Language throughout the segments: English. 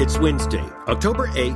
It's Wednesday, October 8,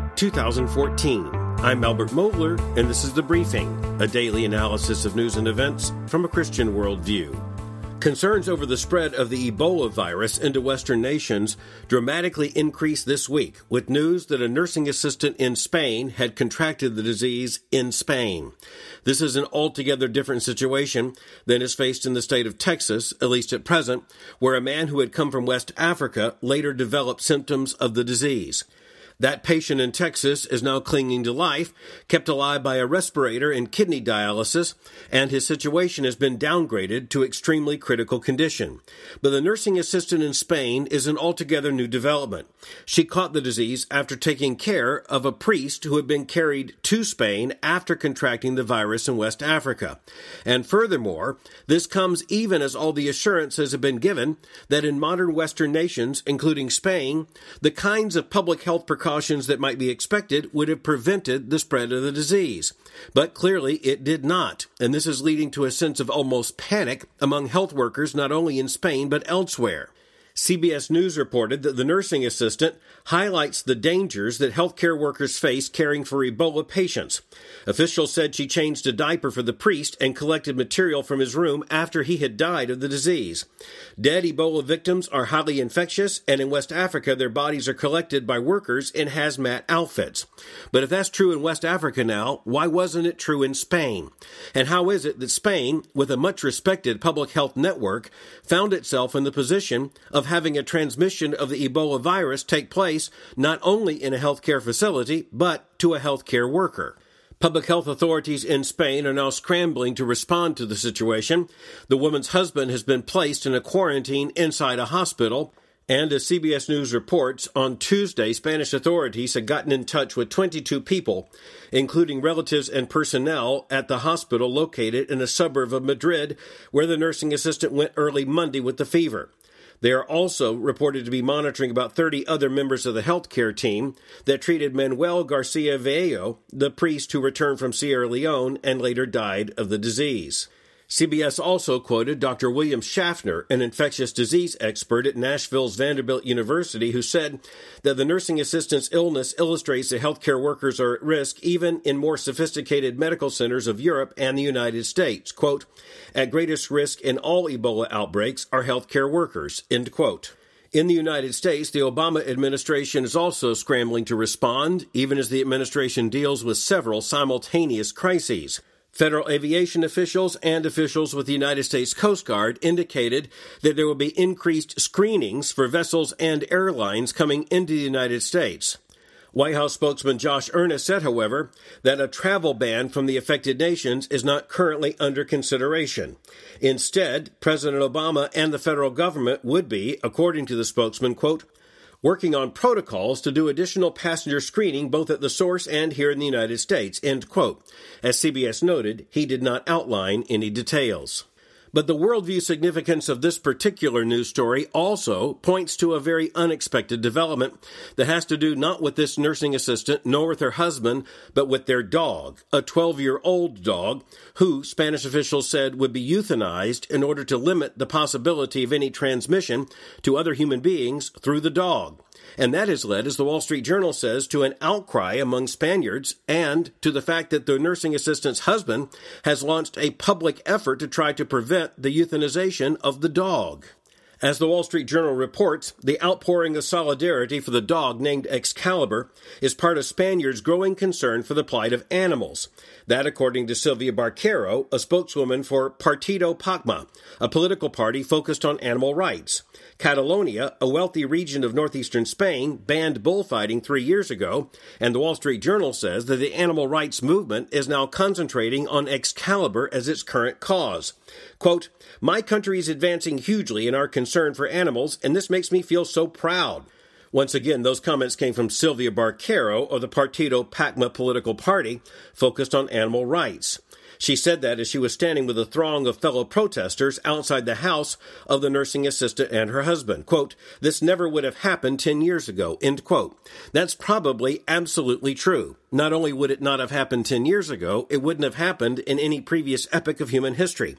2014. I'm Albert Mohler, and this is The Briefing, a daily analysis of news and events from a Christian worldview. Concerns over the spread of the Ebola virus into Western nations dramatically increased this week, with news that a nursing assistant in Spain had contracted the disease in Spain. This is an altogether different situation than is faced in the state of Texas, at least at present, where a man who had come from West Africa later developed symptoms of the disease. That patient in Texas is now clinging to life, kept alive by a respirator and kidney dialysis, and his situation has been downgraded to extremely critical condition. But the nursing assistant in Spain is an altogether new development. She caught the disease after taking care of a priest who had been carried to Spain after contracting the virus in West Africa. And furthermore, this comes even as all the assurances have been given that in modern Western nations, including Spain, the kinds of public health precautions that might be expected would have prevented the spread of the disease. But clearly it did not, and this is leading to a sense of almost panic among health workers not only in Spain but elsewhere. CBS News reported that the nursing assistant highlights the dangers that healthcare workers face caring for Ebola patients. Officials said she changed a diaper for the priest and collected material from his room after he had died of the disease. Dead Ebola victims are highly infectious, and in West Africa their bodies are collected by workers in hazmat outfits. But if that's true in West Africa now, why wasn't it true in Spain? And how is it that Spain, with a much respected public health network, found itself in the position of having a transmission of the Ebola virus take place not only in a healthcare facility, but to a healthcare worker? Public health authorities in Spain are now scrambling to respond to the situation. The woman's husband has been placed in a quarantine inside a hospital, and as CBS News reports, on Tuesday, Spanish authorities had gotten in touch with 22 people, including relatives and personnel at the hospital located in a suburb of Madrid, where the nursing assistant went early Monday with the fever. They are also reported to be monitoring about 30 other members of the healthcare team that treated Manuel Garcia Vello, the priest who returned from Sierra Leone and later died of the disease. CBS also quoted Dr. William Schaffner, an infectious disease expert at Nashville's Vanderbilt University, who said that the nursing assistant's illness illustrates that healthcare workers are at risk even in more sophisticated medical centers of Europe and the United States. Quote, "At greatest risk in all Ebola outbreaks are healthcare workers," end quote. In the United States, the Obama administration is also scrambling to respond, even as the administration deals with several simultaneous crises. Federal aviation officials and officials with the United States Coast Guard indicated that there will be increased screenings for vessels and airlines coming into the United States. White House spokesman Josh Earnest said, however, that a travel ban from the affected nations is not currently under consideration. Instead, President Obama and the federal government would be, according to the spokesman, quote, "working on protocols to do additional passenger screening both at the source and here in the United States," end quote. As CBS noted, he did not outline any details. But the worldview significance of this particular news story also points to a very unexpected development that has to do not with this nursing assistant nor with her husband, but with their dog, a 12-year-old dog who, Spanish officials said, would be euthanized in order to limit the possibility of any transmission to other human beings through the dog. And that has led, as the Wall Street Journal says, to an outcry among Spaniards and to the fact that the nursing assistant's husband has launched a public effort to try to prevent the euthanization of the dog. As the Wall Street Journal reports, the outpouring of solidarity for the dog named Excalibur is part of Spaniards' growing concern for the plight of animals. That, according to Silvia Barquero, a spokeswoman for Partido PACMA, a political party focused on animal rights. Catalonia, a wealthy region of northeastern Spain, banned bullfighting 3 years ago, and the Wall Street Journal says that the animal rights movement is now concentrating on Excalibur as its current cause. Quote, "My country is advancing hugely in our concern for animals, and this makes me feel so proud." Once again, those comments came from Silvia Barquero of the Partido PACMA political party focused on animal rights. She said that as she was standing with a throng of fellow protesters outside the house of the nursing assistant and her husband. Quote, "This never would have happened 10 years ago," end quote. That's probably absolutely true. Not only would it not have happened 10 years ago, it wouldn't have happened in any previous epoch of human history.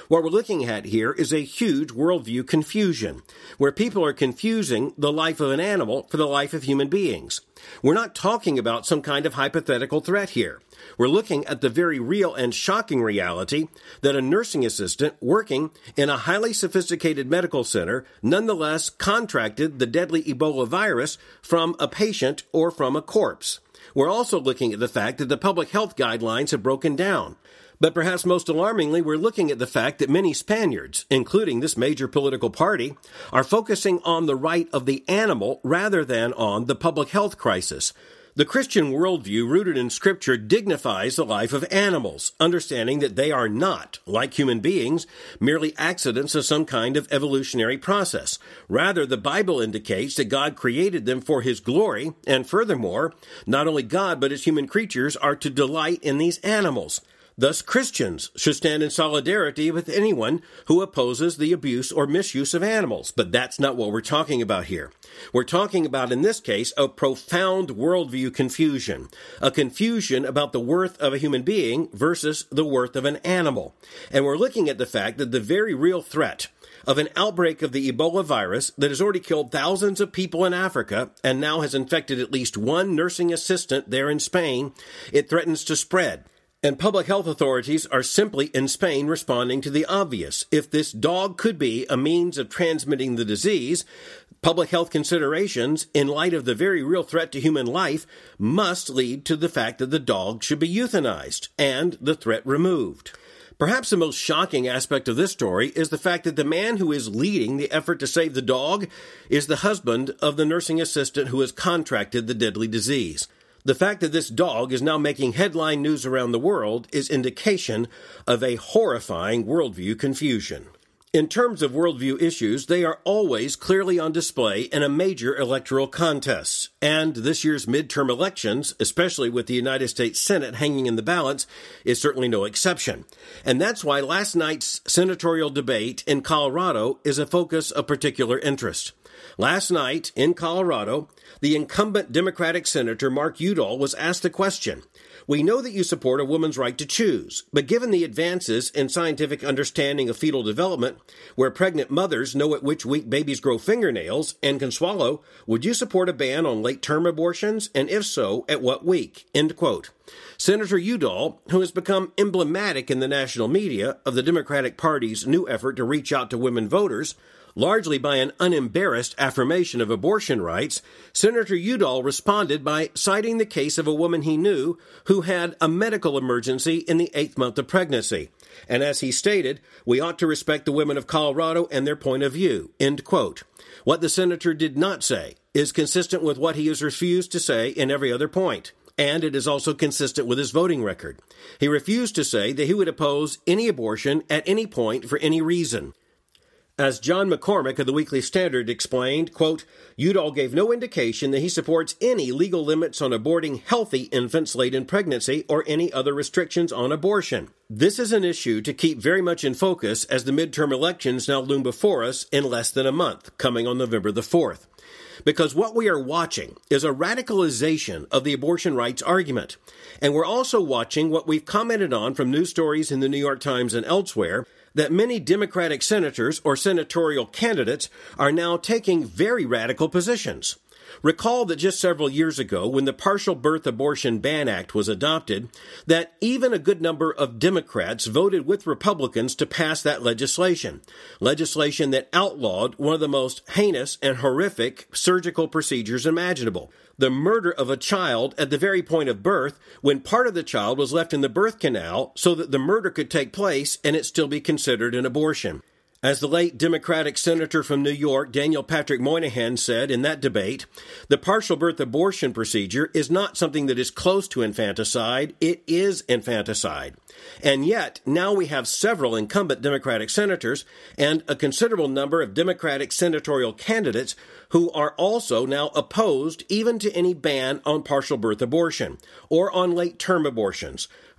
What we're looking at here is a huge worldview confusion, where people are confusing the life of an animal for the life of human beings. We're not talking about some kind of hypothetical threat here. We're looking at the very real and shocking reality that a nursing assistant working in a highly sophisticated medical center nonetheless contracted the deadly Ebola virus from a patient or from a corpse. We're also looking at the fact that the public health guidelines have broken down. But perhaps most alarmingly, we're looking at the fact that many Spaniards, including this major political party, are focusing on the right of the animal rather than on the public health crisis. The Christian worldview rooted in Scripture dignifies the life of animals, understanding that they are not, like human beings, merely accidents of some kind of evolutionary process. Rather, the Bible indicates that God created them for His glory, and furthermore, not only God but His human creatures are to delight in these animals. Thus, Christians should stand in solidarity with anyone who opposes the abuse or misuse of animals. But that's not what we're talking about here. We're talking about, in this case, a profound worldview confusion. A confusion about the worth of a human being versus the worth of an animal. And we're looking at the fact that the very real threat of an outbreak of the Ebola virus that has already killed thousands of people in Africa and now has infected at least one nursing assistant there in Spain, it threatens to spread. And public health authorities are simply in Spain responding to the obvious. If this dog could be a means of transmitting the disease, public health considerations, in light of the very real threat to human life, must lead to the fact that the dog should be euthanized and the threat removed. Perhaps the most shocking aspect of this story is the fact that the man who is leading the effort to save the dog is the husband of the nursing assistant who has contracted the deadly disease. The fact that this dog is now making headline news around the world is indication of a horrifying worldview confusion. In terms of worldview issues, they are always clearly on display in a major electoral contest. And this year's midterm elections, especially with the United States Senate hanging in the balance, is certainly no exception. And that's why last night's senatorial debate in Colorado is a focus of particular interest. Last night, in Colorado, the incumbent Democratic Senator Mark Udall was asked the question, "We know that you support a woman's right to choose, but given the advances in scientific understanding of fetal development, where pregnant mothers know at which week babies grow fingernails and can swallow, would you support a ban on late-term abortions, and if so, at what week?" End quote. Senator Udall, who has become emblematic in the national media of the Democratic Party's new effort to reach out to women voters, largely by an unembarrassed affirmation of abortion rights, Senator Udall responded by citing the case of a woman he knew who had a medical emergency in the 8th month of pregnancy. And as he stated, "We ought to respect the women of Colorado and their point of view." End quote. What the senator did not say is consistent with what he has refused to say in every other point. And it is also consistent with his voting record. He refused to say that he would oppose any abortion at any point for any reason. As John McCormick of the Weekly Standard explained, quote, Udall gave no indication that he supports any legal limits on aborting healthy infants late in pregnancy or any other restrictions on abortion. This is an issue to keep very much in focus as the midterm elections now loom before us in less than a month, coming on November the 4th. Because what we are watching is a radicalization of the abortion rights argument. And we're also watching what we've commented on from news stories in the New York Times and elsewhere, that many Democratic senators or senatorial candidates are now taking very radical positions. Recall that just several years ago, when the Partial Birth Abortion Ban Act was adopted, that even a good number of Democrats voted with Republicans to pass that legislation that outlawed one of the most heinous and horrific surgical procedures imaginable. The murder of a child at the very point of birth, when part of the child was left in the birth canal so that the murder could take place and it still be considered an abortion. As the late Democratic Senator from New York, Daniel Patrick Moynihan, said in that debate, the partial birth abortion procedure is not something that is close to infanticide, it is infanticide. And yet, now we have several incumbent Democratic senators and a considerable number of Democratic senatorial candidates who are also now opposed even to any ban on partial birth abortion or on late-term abortions,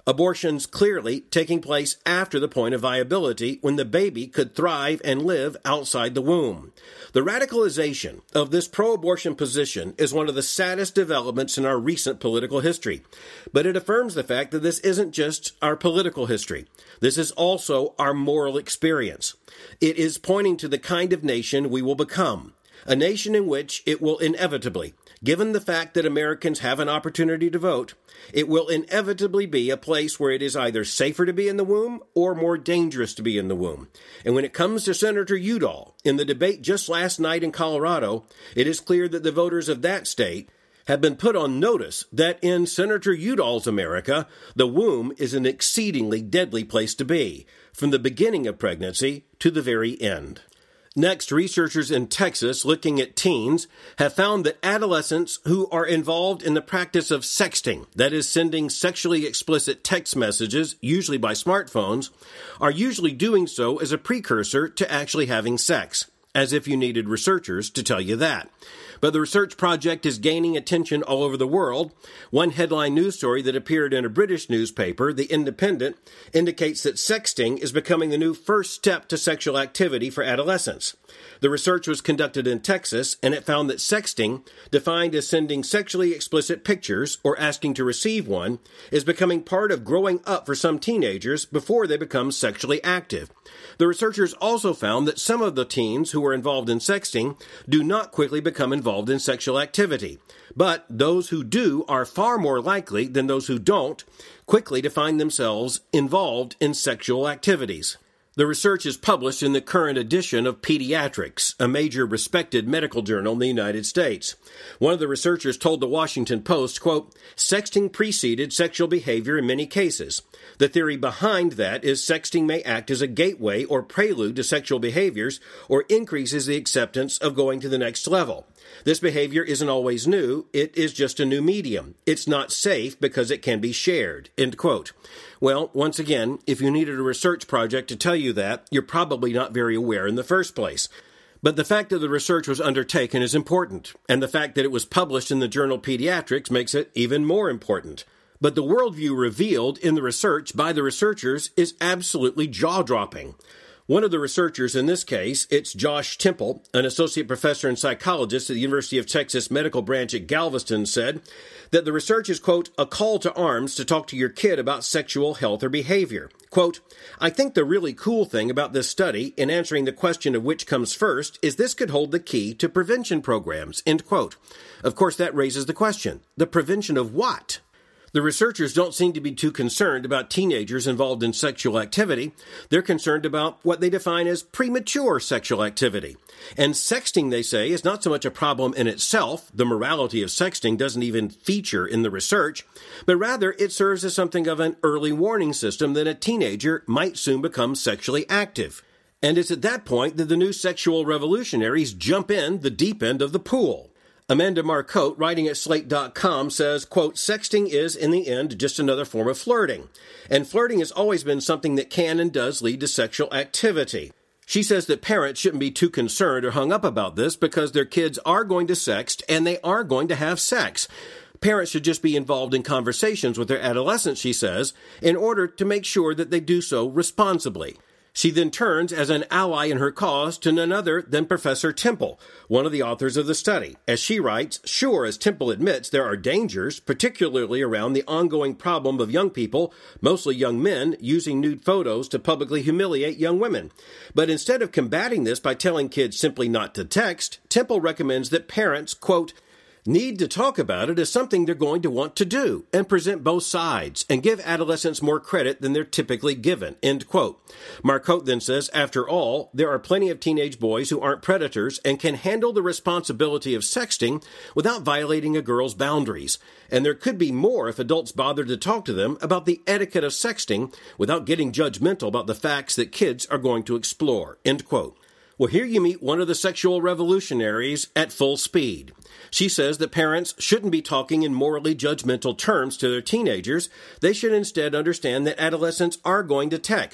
Abortions clearly taking place after the point of viability when the baby could thrive and live outside the womb. The radicalization of this pro-abortion position is one of the saddest developments in our recent political history. But it affirms the fact that this isn't just our political history. This is also our moral experience. It is pointing to the kind of nation we will become, a nation in which it will inevitably, given the fact that Americans have an opportunity to vote, it will inevitably be a place where it is either safer to be in the womb or more dangerous to be in the womb. And when it comes to Senator Udall, in the debate just last night in Colorado, it is clear that the voters of that state have been put on notice that in Senator Udall's America, the womb is an exceedingly deadly place to be, from the beginning of pregnancy to the very end. Next, researchers in Texas looking at teens have found that adolescents who are involved in the practice of sexting, that is, sending sexually explicit text messages, usually by smartphones, are usually doing so as a precursor to actually having sex, as if you needed researchers to tell you that. But the research project is gaining attention all over the world. One headline news story that appeared in a British newspaper, The Independent, indicates that sexting is becoming the new first step to sexual activity for adolescents. The research was conducted in Texas, and it found that sexting, defined as sending sexually explicit pictures or asking to receive one, is becoming part of growing up for some teenagers before they become sexually active. The researchers also found that some of the teens who were involved in sexting do not quickly become involved in sexual activity, but those who do are far more likely than those who don't quickly to find themselves involved in sexual activities. The research is published in the current edition of Pediatrics, a major respected medical journal in the United States. One of the researchers told the Washington Post, quote, "Sexting preceded sexual behavior in many cases. The theory behind that is sexting may act as a gateway or prelude to sexual behaviors or increases the acceptance of going to the next level. This behavior isn't always new. It is just a new medium. It's not safe because it can be shared." End quote. Well, once again, if you needed a research project to tell you that, you're probably not very aware in the first place. But the fact that the research was undertaken is important, and the fact that it was published in the journal Pediatrics makes it even more important. But the worldview revealed in the research by the researchers is absolutely jaw-dropping. One of the researchers in this case, it's Josh Temple, an associate professor and psychologist at the University of Texas Medical Branch at Galveston, said that the research is, quote, "a call to arms to talk to your kid about sexual health or behavior." Quote, "I think the really cool thing about this study in answering the question of which comes first is this could hold the key to prevention programs." End quote. Of course, that raises the question, the prevention of what? The researchers don't seem to be too concerned about teenagers involved in sexual activity. They're concerned about what they define as premature sexual activity. And sexting, they say, is not so much a problem in itself. The morality of sexting doesn't even feature in the research, but rather it serves as something of an early warning system that a teenager might soon become sexually active. And it's at that point that the new sexual revolutionaries jump in the deep end of the pool. Amanda Marcotte, writing at Slate.com, says, quote, "Sexting is, in the end, just another form of flirting. And flirting has always been something that can and does lead to sexual activity." She says that parents shouldn't be too concerned or hung up about this because their kids are going to sext and they are going to have sex. Parents should just be involved in conversations with their adolescents, she says, in order to make sure that they do so responsibly. She then turns as an ally in her cause to none other than Professor Temple, one of the authors of the study. As she writes, "Sure, as Temple admits, there are dangers, particularly around the ongoing problem of young people, mostly young men, using nude photos to publicly humiliate young women. But instead of combating this by telling kids simply not to text, Temple recommends that parents, quote, need to talk about it as something they're going to want to do and present both sides and give adolescents more credit than they're typically given." End quote. Marcotte then says, "After all, there are plenty of teenage boys who aren't predators and can handle the responsibility of sexting without violating a girl's boundaries. And there could be more if adults bothered to talk to them about the etiquette of sexting without getting judgmental about the facts that kids are going to explore." End quote. Well, here you meet one of the sexual revolutionaries at full speed. She says that parents shouldn't be talking in morally judgmental terms to their teenagers. They should instead understand that adolescents are going to text.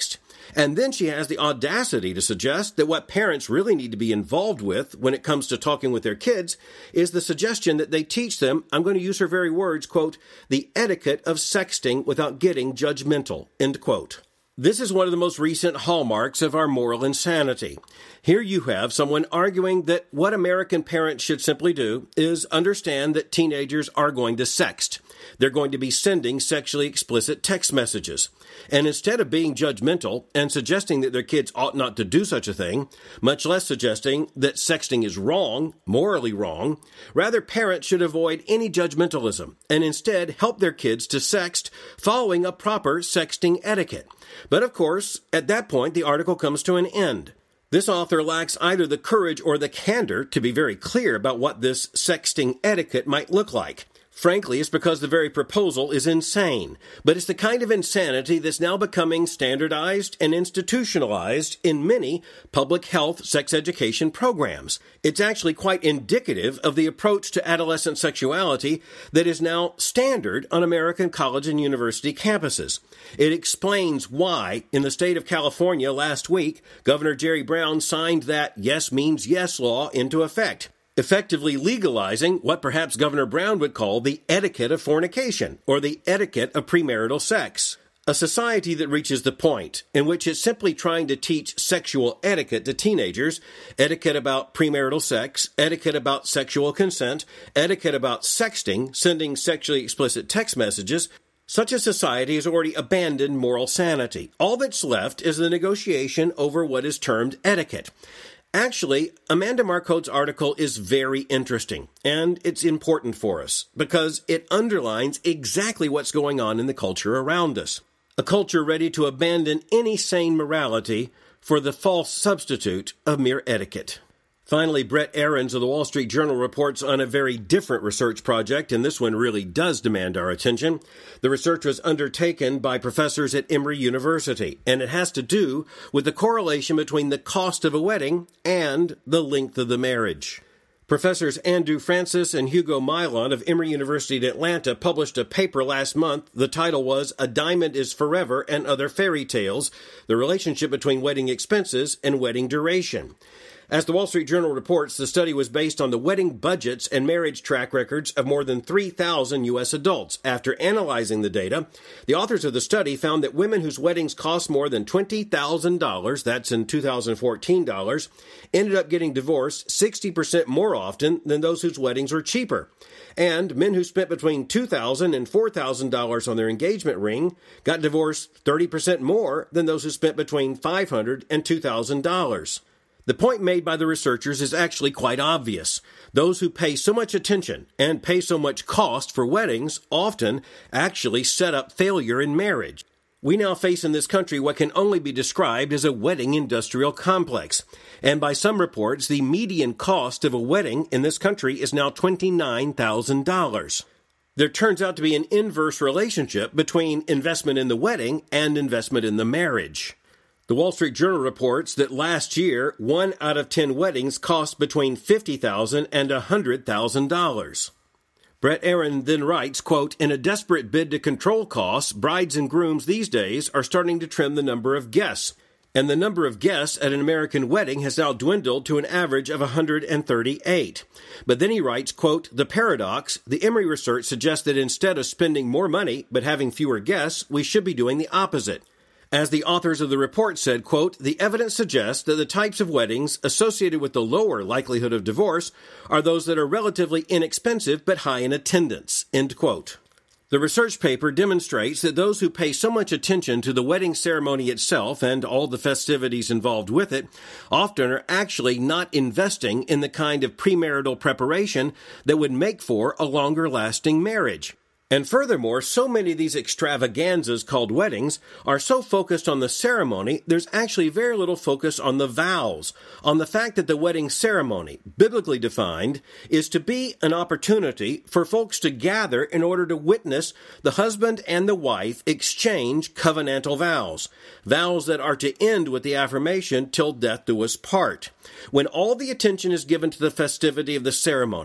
And then she has the audacity to suggest that what parents really need to be involved with when it comes to talking with their kids is the suggestion that they teach them, I'm going to use her very words, quote, the etiquette of sexting without getting judgmental, end quote. This is one of the most recent hallmarks of our moral insanity. Here you have someone arguing that what American parents should simply do is understand that teenagers are going to sext. They're going to be sending sexually explicit text messages. And instead of being judgmental and suggesting that their kids ought not to do such a thing, much less suggesting that sexting is wrong, morally wrong, rather parents should avoid any judgmentalism and instead help their kids to sext following a proper sexting etiquette. But of course, at that point, the article comes to an end. This author lacks either the courage or the candor to be very clear about what this sexting etiquette might look like. Frankly, it's because the very proposal is insane. But it's the kind of insanity that's now becoming standardized and institutionalized in many public health sex education programs. It's actually quite indicative of the approach to adolescent sexuality that is now standard on American college and university campuses. It explains why, in the state of California last week, Governor Jerry Brown signed that yes means yes law into effect, effectively legalizing what perhaps Governor Brown would call the etiquette of fornication, or the etiquette of premarital sex. A society that reaches the point in which it's simply trying to teach sexual etiquette to teenagers, etiquette about premarital sex, etiquette about sexual consent, etiquette about sexting, sending sexually explicit text messages. Such a society has already abandoned moral sanity. All that's left is the negotiation over what is termed etiquette. Actually, Amanda Marcote's article is very interesting, and it's important for us because it underlines exactly what's going on in the culture around us. A culture ready to abandon any sane morality for the false substitute of mere etiquette. Finally, Brett Ahrens of the Wall Street Journal reports on a very different research project, and this one really does demand our attention. The research was undertaken by professors at Emory University, and it has to do with the correlation between the cost of a wedding and the length of the marriage. Professors Andrew Francis and Hugo Mylon of Emory University in Atlanta published a paper last month. The title was A Diamond is Forever and Other Fairy Tales, the Relationship Between Wedding Expenses and Wedding Duration. As the Wall Street Journal reports, the study was based on the wedding budgets and marriage track records of more than 3,000 U.S. adults. After analyzing the data, the authors of the study found that women whose weddings cost more than $20,000, that's in 2014 dollars, ended up getting divorced 60% more often than those whose weddings were cheaper. And men who spent between $2,000 and $4,000 on their engagement ring got divorced 30% more than those who spent between $500 and $2,000. The point made by the researchers is actually quite obvious. Those who pay so much attention and pay so much cost for weddings often actually set up failure in marriage. We now face in this country what can only be described as a wedding industrial complex. And by some reports, the median cost of a wedding in this country is now $29,000. There turns out to be an inverse relationship between investment in the wedding and investment in the marriage. The Wall Street Journal reports that last year, 1 out of 10 weddings cost between $50,000 and $100,000. Brett Ahrens then writes, quote, in a desperate bid to control costs, brides and grooms these days are starting to trim the number of guests. And the number of guests at an American wedding has now dwindled to an average of 138. But then he writes, quote, the paradox, the Emory research suggests that instead of spending more money but having fewer guests, we should be doing the opposite. As the authors of the report said, quote, the evidence suggests that the types of weddings associated with the lower likelihood of divorce are those that are relatively inexpensive but high in attendance, end quote. The research paper demonstrates that those who pay so much attention to the wedding ceremony itself and all the festivities involved with it often are actually not investing in the kind of premarital preparation that would make for a longer-lasting marriage. And furthermore, so many of these extravaganzas called weddings are so focused on the ceremony, there's actually very little focus on the vows, on the fact that the wedding ceremony, biblically defined, is to be an opportunity for folks to gather in order to witness the husband and the wife exchange covenantal vows, vows that are to end with the affirmation, till death do us part. When all the attention is given to the festivity of the ceremony,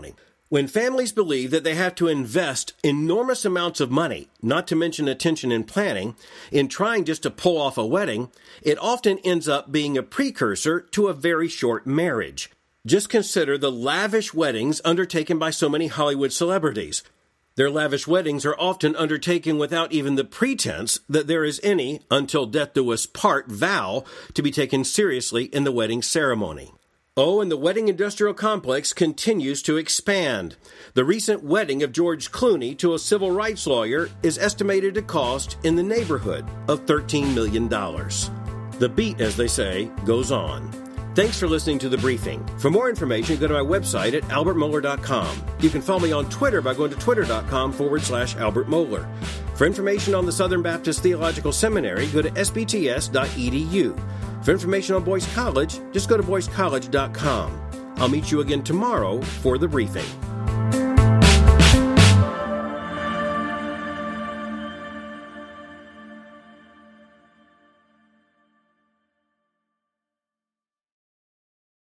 When families believe that they have to invest enormous amounts of money, not to mention attention and planning, in trying just to pull off a wedding, it often ends up being a precursor to a very short marriage. Just consider the lavish weddings undertaken by so many Hollywood celebrities. Their lavish weddings are often undertaken without even the pretense that there is any until death do us part vow to be taken seriously in the wedding ceremony. Oh, and the wedding industrial complex continues to expand. The recent wedding of George Clooney to a civil rights lawyer is estimated to cost in the neighborhood of $13 million. The beat, as they say, goes on. Thanks for listening to The Briefing. For more information, go to my website at albertmohler.com. You can follow me on Twitter by going to twitter.com/Albert Mohler. For information on the Southern Baptist Theological Seminary, go to sbts.edu. For information on Boyce College, just go to boycecollege.com. I'll meet you again tomorrow for The Briefing.